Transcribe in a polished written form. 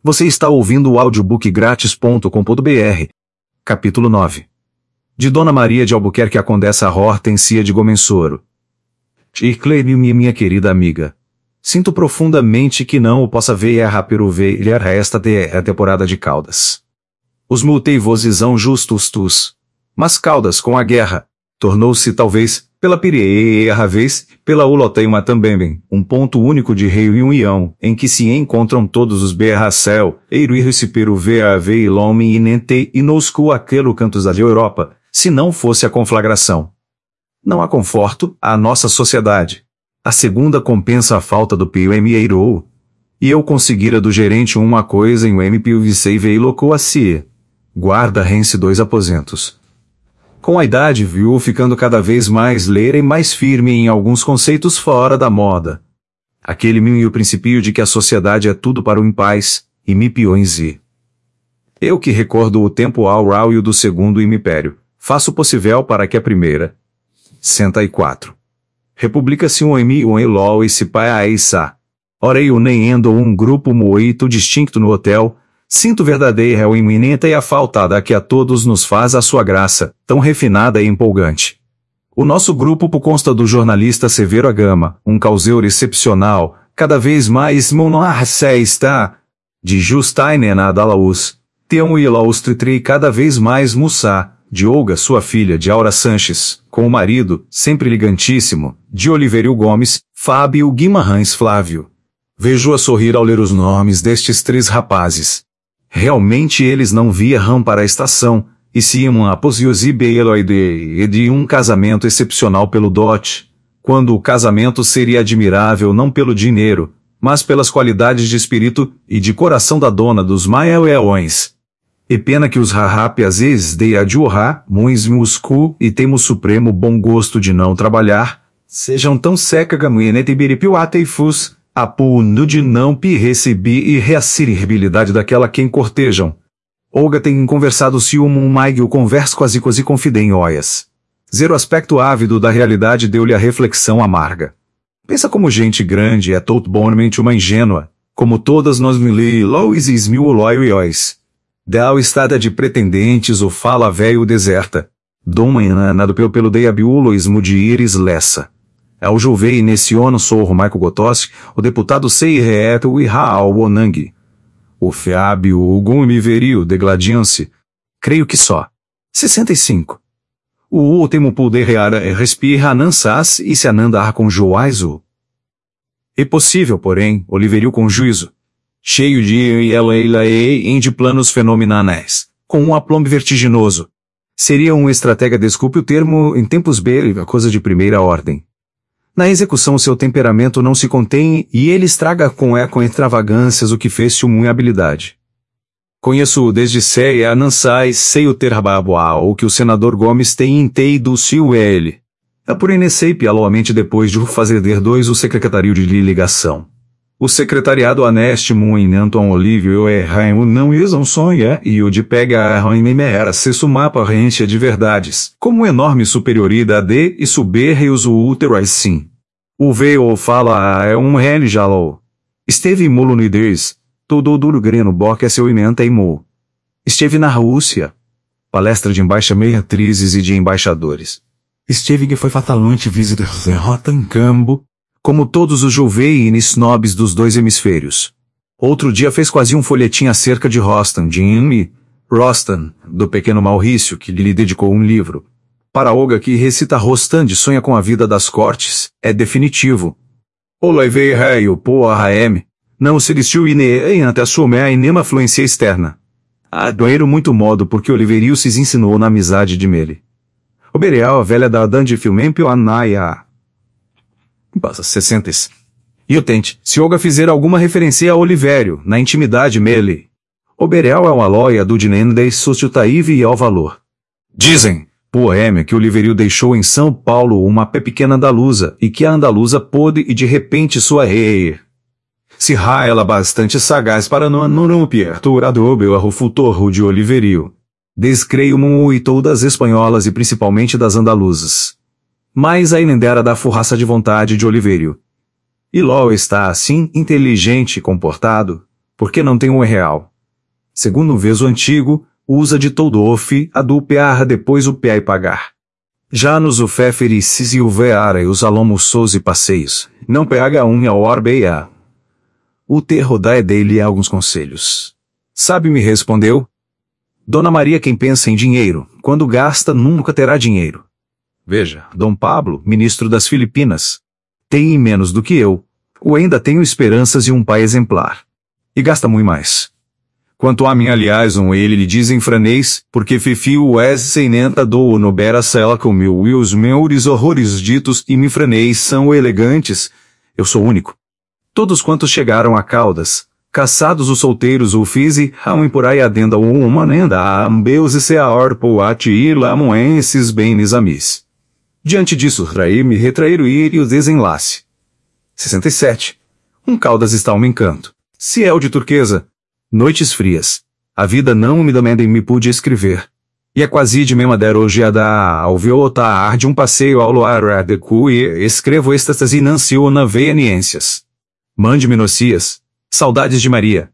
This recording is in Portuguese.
Você está ouvindo o audiobookgratis.com.br. Capítulo 9. De Dona Maria de Albuquerque a Condessa Hortensia de Gomensoro. Minha querida amiga. Sinto profundamente que não o possa ver esta temporada de Caldas. Os multei-vosisão justos tus. Mas Caldas com a guerra, tornou-se talvez, pela primeira vez, pela uloteima também, um ponto único de reunião, em que se encontram todos os berracel, eiro VAV Lome Inente e noscu aquele cantos da Europa, se não fosse a conflagração. Não há conforto à nossa sociedade. A segunda compensa a falta do PMEiro. E eu conseguira do gerente uma coisa em o MPUVC e locou a si. Guarda rence 2 aposentos. Com a idade viu ficando cada vez mais leira e mais firme em alguns conceitos fora da moda. Aquele e o princípio de que a sociedade é tudo para o impaz, e me piões e. Eu que recordo o tempo áureo do segundo império, faço o possível para que a primeira. 64. Republica-se um elol e se pai a eissa. Orei o nem endo um grupo muito distinto no hotel. Sinto verdadeira o iminente e a faltada que a todos nos faz a sua graça, tão refinada e empolgante. O nosso grupo consta do jornalista Severo Gama, um causeur excepcional, cada vez mais monarceista, de Justainen Adalaus, Teon Ilaustritri cada vez mais Mussá, de Olga sua filha de Aura Sanches, com o marido, sempre elegantíssimo, de Oliverio Gomes, Fábio Guimarães Flávio. Vejo-a sorrir ao ler os nomes destes 3 rapazes. Realmente eles não viajam para a estação, e se iam a aposiosi de um casamento excepcional pelo dote, quando o casamento seria admirável não pelo dinheiro, mas pelas qualidades de espírito e de coração da dona dos maelões. E pena que os rapiazes de adjurra, muins muscu e temos supremo bom gosto de não trabalhar, sejam tão seca gamuinete biripiuateifus, a punho de não receber e reassiribilidade daquela quem cortejam. Olga tem conversado se maigio converso quase confidem oias. Zero aspecto ávido da realidade deu-lhe a reflexão amarga. Pensa como gente grande é totalmente uma ingênua, como todas nós lois mil loios. Dá o estada de pretendentes o fala velho deserta. Dom nado pelo deiabiuloismo de iris lessa. Ao jovei nesse ono sorro Maico Gotoski, o deputado Sei Reeto e Raal Onang. O Fábio Gumi Veril degladiam-se. Creio que só. 65. O último poder respira nansas e se anandar com joaiso. É possível, porém, Oliverio com juízo. Cheio de de planos fenomenais, com um aplombo vertiginoso. Seria um estratega, desculpe o termo, em tempos coisa de primeira ordem. Na execução seu temperamento não se contém e ele estraga com extravagâncias o que fez-se uma habilidade. Conheço-o desde sei a Nansai, sei o terbaboa o que o senador Gomes tem inteido do ele. É por inecei pialamente depois de o fazer 2 o secretário de ligação. O secretariado anestimo em Anton Olívio Raimo não isam sonha e o de pega a era se mapa rente de verdades, como enorme superioridade e suberreios o útero sim. O veio fala é um religalo. Esteve molo no idris, todo duro greno boca seu imenta imou. Esteve na Rússia. Palestra de embaixadores e de embaixadores. Esteve que foi fatalmente visita Rotancambo, como todos os juvenis nobres dos 2 hemisférios. Outro dia fez quase um folhetim acerca de Rostam, do pequeno Maurício, que lhe dedicou um livro. Para Olga que recita Rostam de sonha com a vida das cortes, é definitivo. Olevei raio poa m, não se vestiu ante assume a inema fluência externa. Doeiro muito modo porque Oliverio se ensinou na amizade de Mele. Obereal a velha da Dande Filmempio Anaia. Passa 60. E o tente, se Olga fizer alguma referência a Olivério, na intimidade Mele. Obereal é uma loia do Dinendes Sociutaive e ao valor. Dizem, poema que Oliverio deixou em São Paulo uma pequena andaluza, e que a andaluza pôde e de repente sua rei. Se ela bastante sagaz para não perturador a futorro de Oliverio. Descreio muito das espanholas e principalmente das andaluzas. Mas a inendera da forraça de vontade de Oliverio. E Ló está assim inteligente e comportado, Porque não tem um real. Segundo um veso antigo, usa de todo o fi, a do pear depois o peai pagar. Já nos o fefericis e o veara e os almoços e passeios, não pega um ao orbeia. O terro dá dele alguns conselhos. Sabe, me respondeu? Dona Maria, quem pensa em dinheiro, quando gasta nunca terá dinheiro. Veja, Dom Pablo, ministro das Filipinas, tem menos do que eu, ou ainda tenho esperanças e um pai exemplar. E gasta muito mais. Quanto a mim, aliás, ele lhe diz em franês, porque fifio o es seinenta do nobera cela comiu e os meus horrores ditos e me franês são elegantes, eu sou único. Todos quantos chegaram a Caldas, caçados os solteiros o fize, a um por aí adenda o uma nenda a ambeus e se a orpo ati e lamoenses benes amis. Diante disso, me retraíram e o desenlace. 67. Um Caldas está um encanto. Ciel de turquesa. Noites frias. A vida não me domenda e me pude escrever. E é quase de memader hoje a da alveotar de um passeio ao luar de cu e escrevo estas e nanciona veianiências. Mande-me nocias. Saudades de Maria.